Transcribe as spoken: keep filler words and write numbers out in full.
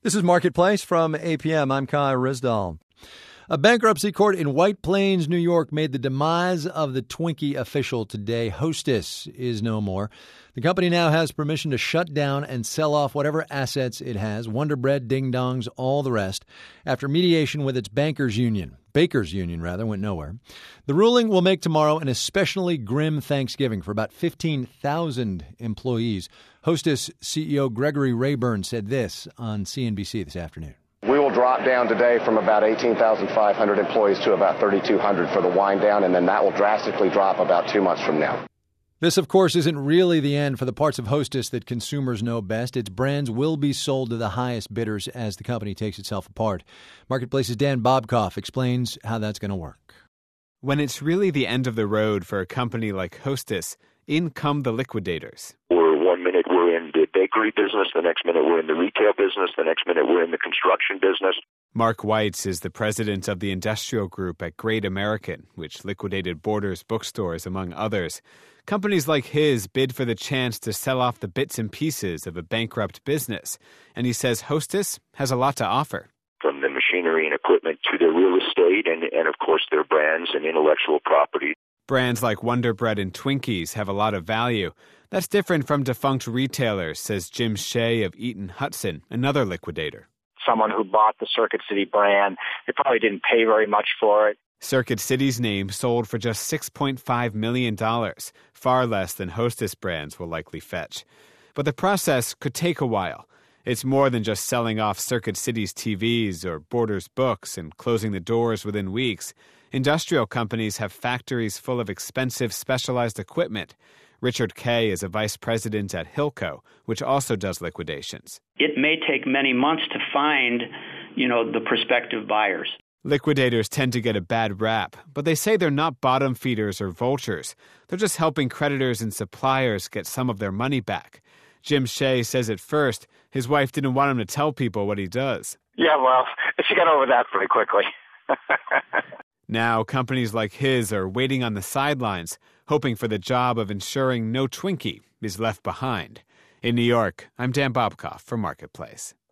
This is Marketplace from A P M. I'm Kai Rizdal. A bankruptcy court in White Plains, New York, made the demise of the Twinkie official today. Hostess is no more. The company now has permission to shut down and sell off whatever assets it has, Wonder Bread, Ding Dongs, all the rest, after mediation with its bankers union. Bakers Union, rather, went nowhere. The ruling will make tomorrow an especially grim Thanksgiving for about fifteen thousand employees. Hostess C E O Gregory Rayburn said this on C N B C this afternoon. We will drop down today from about eighteen thousand five hundred employees to about thirty-two hundred for the wind down, and then that will drastically drop about two months from now. This, of course, isn't really the end for the parts of Hostess that consumers know best. Its brands will be sold to the highest bidders as the company takes itself apart. Marketplace's Dan Bobkoff explains how that's going to work. When it's really the end of the road for a company like Hostess, in come the liquidators. We're one minute we're in the bakery business, the next minute we're in the retail business, the next minute we're in the construction business. Mark Weitz is the president of the industrial group at Great American, which liquidated Borders bookstores, among others. Companies like his bid for the chance to sell off the bits and pieces of a bankrupt business. And he says Hostess has a lot to offer. From the machinery and equipment to their real estate and, and of course, their brands and intellectual property. Brands like Wonder Bread and Twinkies have a lot of value. That's different from defunct retailers, says Jim Shea of Eaton Hudson, another liquidator. Someone who bought the Circuit City brand, they probably didn't pay very much for it. Circuit City's name sold for just six point five million dollars, far less than Hostess brands will likely fetch. But the process could take a while. It's more than just selling off Circuit City's T Vs or Borders books and closing the doors within weeks. Industrial companies have factories full of expensive specialized equipment. Richard Kay is a vice president at Hilco, which also does liquidations. It may take many months to find, you know, the prospective buyers. Liquidators tend to get a bad rap, but they say they're not bottom feeders or vultures. They're just helping creditors and suppliers get some of their money back. Jim Shea says at first his wife didn't want him to tell people what he does. Yeah, well, she got over that pretty quickly. Now, companies like his are waiting on the sidelines, hoping for the job of ensuring no Twinkie is left behind. In New York, I'm Dan Bobkoff for Marketplace.